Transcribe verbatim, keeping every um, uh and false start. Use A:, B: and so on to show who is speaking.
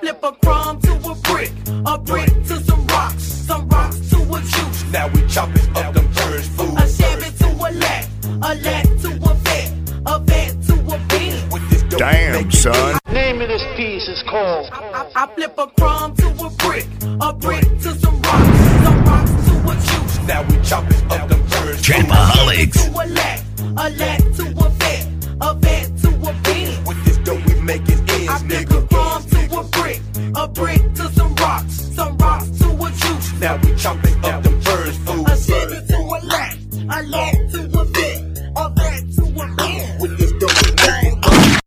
A: flip a crumb to a brick, a brick to some rocks, some rocks to a juice.
B: Now we chopping up them birds food.
A: A Chevy to a lat, a lat to a vet, a vet to a bean.
B: With this dope
C: Damn, son.
D: Name of this piece is called
A: I, I, I flip a crumb to a brick, a brick to some rocks, some rocks to a juice.
B: Now we chopping up them birds
C: Trapaholics.
A: To a lat, a lat to a vet, a vet to a bean.
B: With this dope we making ends,
A: I flip
B: nigga.
A: a crumb to a brick, a brick to some rocks, some rocks to a juice.
B: Now we chopping up